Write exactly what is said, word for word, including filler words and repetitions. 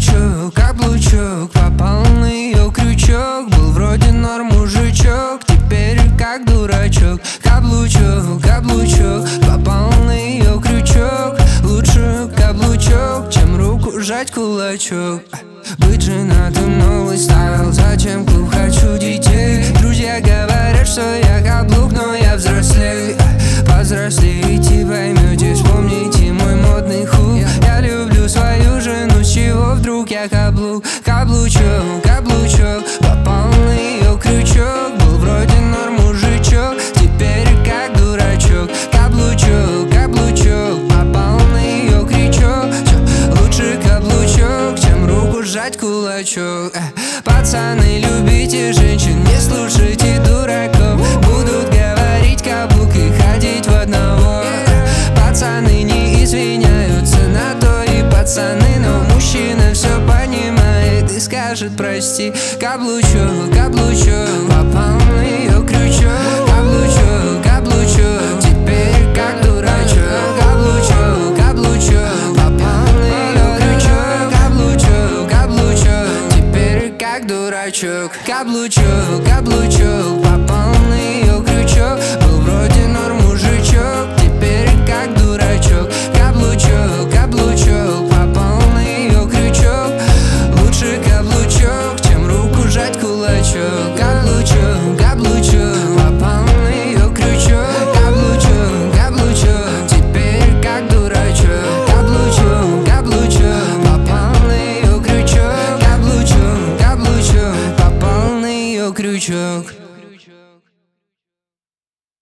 Каблучок, каблучок, попал на ее крючок. Был вроде норм мужичок, теперь как дурачок. Каблучок, каблучок, попал на ее крючок. Лучше каблучок, чем руку жать кулачок. Быть женатым новый стайл, зачем клуб, хочу детей. Друзья говорят, что я каблук, но я взрослей. Повзрослеете, поймете, вспомните мой модный хук. Я люблю свою жену, с чего вдруг я каблук. Каблучок, каблучок, попал на ее крючок. Был вроде норм мужичок, теперь как дурачок. Каблучок, каблучок, попал на ее крючок. Лучше каблучок, чем руку сжать кулачок. Пацаны, любите женщин, не слушайте дураков. Будут говорить каблук и ходить в одного. Пацаны не извиняются на то и пацаны, но мужчина все понимает и скажет прости. Каблучок, каблучок, попал на ее крючок. Каблучок, каблучок, теперь как дурачок. Каблучок, каблучок, попал на ее крючок. Каблучок, каблучок, теперь как дурачок. Каблучок.